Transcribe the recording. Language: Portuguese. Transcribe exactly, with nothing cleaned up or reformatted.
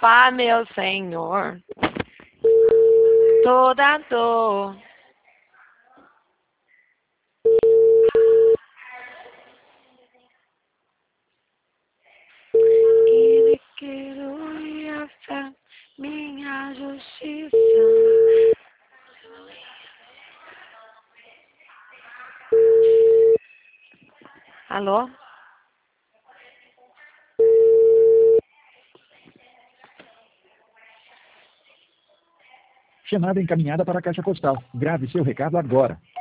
Rapá, meu Senhor, toda dor. Ele quero e a fé, minha justiça. Alô? Chamada encaminhada para a caixa postal. Grave seu recado agora.